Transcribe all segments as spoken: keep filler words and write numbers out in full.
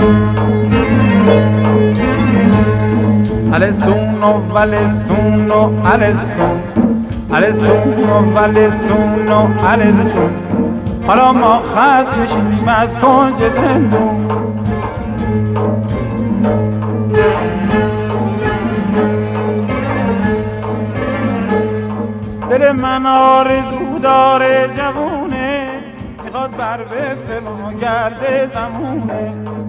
Alessuno, valessuno, alessun alessuno، valessuno، alessun. حالا ما خصم میشیم از کنج زندون. دل من آرزو داره جوونه، میخواد بر وفق ما گرده زمونه.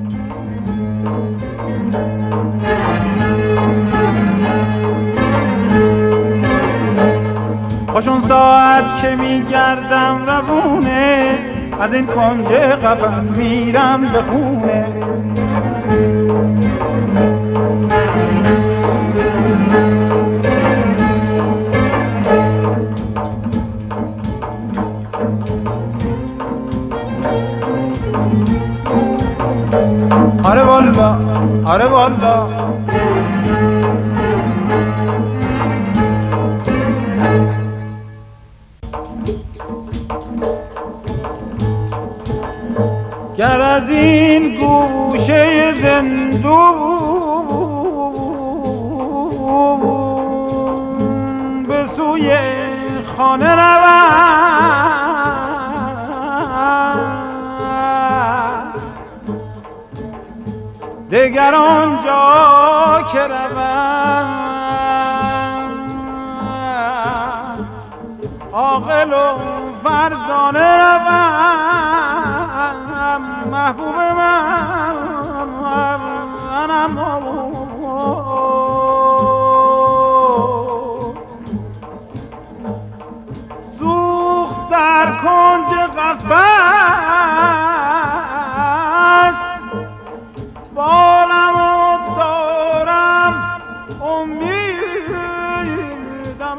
خوشون ساعت که میگردم روونه، از این کنج قفس میرم به خونه. آره والا، آره والا. گر از این گوشه زندون به سوی خانه روم، دگر آنجا که روم عاقل و فرزانه روم. محبوب من منم سوخت در کنج قفس، بالم و دارم امیدم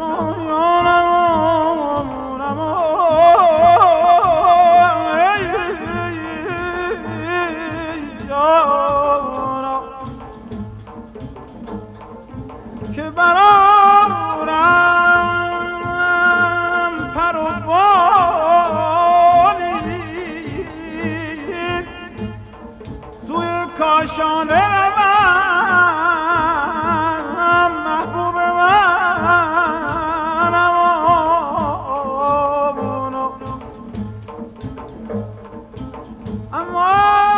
که برارم پر و بالی سوی کاشانه روم. محبوب منم اما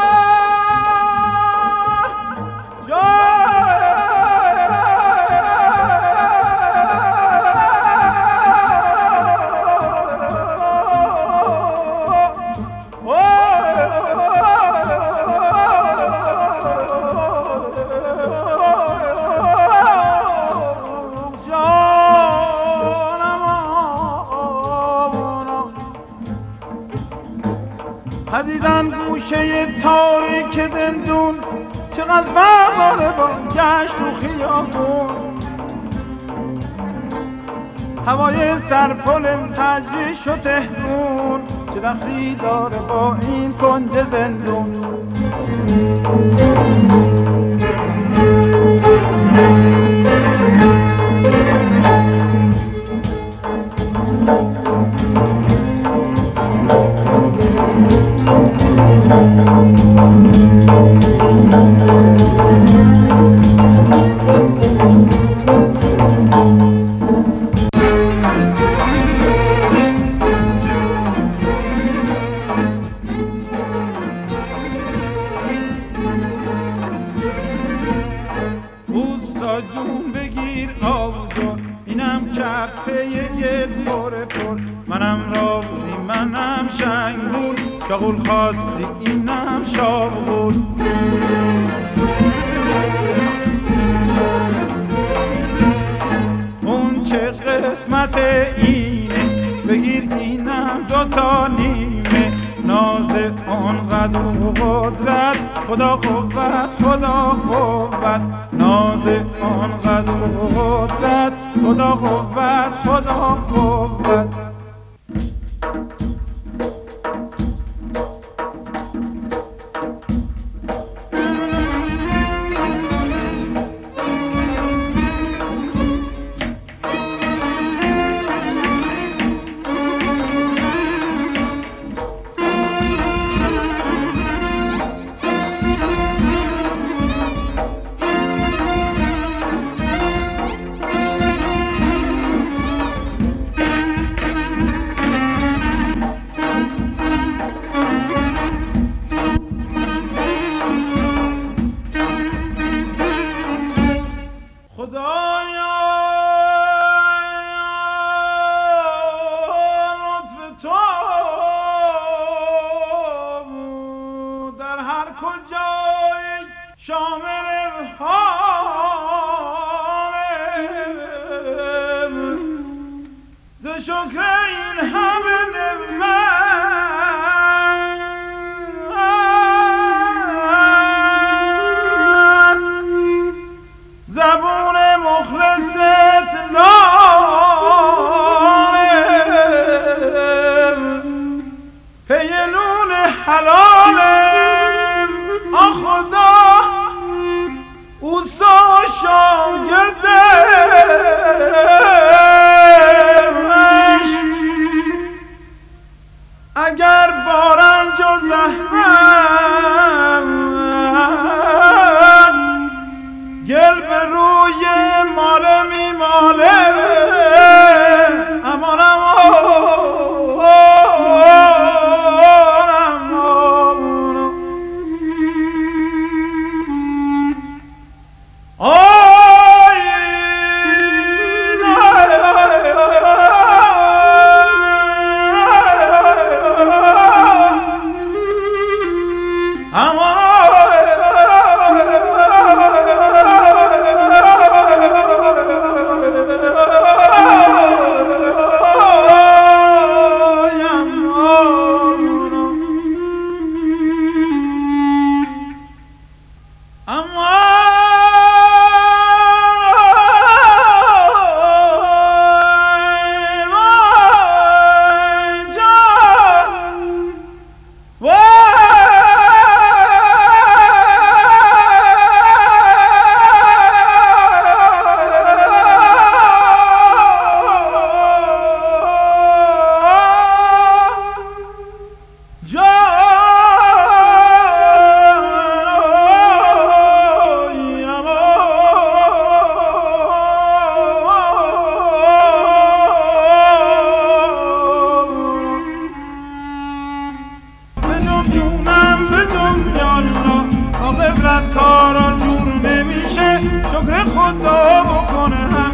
پدیدن گوشه تاریک زندون، چقدر فرق با گشت و خیابون. هوای سرپل تجریش و تهرون، چه دخلی داره با این کنج زندون. جون بگیر آبجون، اینم کپه گل پر پر. منم راضی منم شنگول، شاغول خواستی اینم شاغول. اون چه قسمت اینه بگیر اینم دوتا نیمه. ناز آنقدر قدرت خدا قوت خدا قوت. ناز آنقدر قدرت خدا قوت خدا قوت. خدا بکنه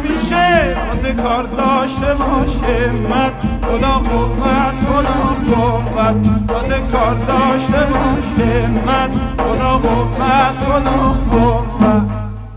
همیشه واسه کار داشته باشه مد خدا قوت خدا قوت واسه کار داشته باشه مد خدا قوت خدا قوت.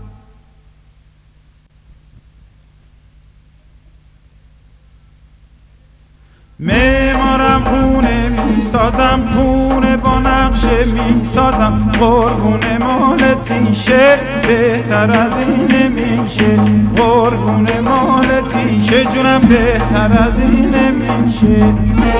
معمارم خونه میسازم خونه با نقشه میسازم قربون مال تیشه بهتر از این نمیشه قربون مال تیشه جونم بهتر از این نمیشه.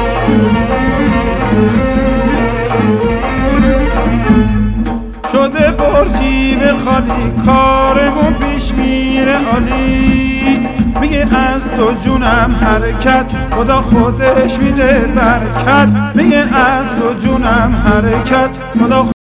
شده برجی به خالی کارمون پیش میره عالی میگه از تو جونم حرکت خدا خودش میده برکت میگه از تو جونم حرکت خدا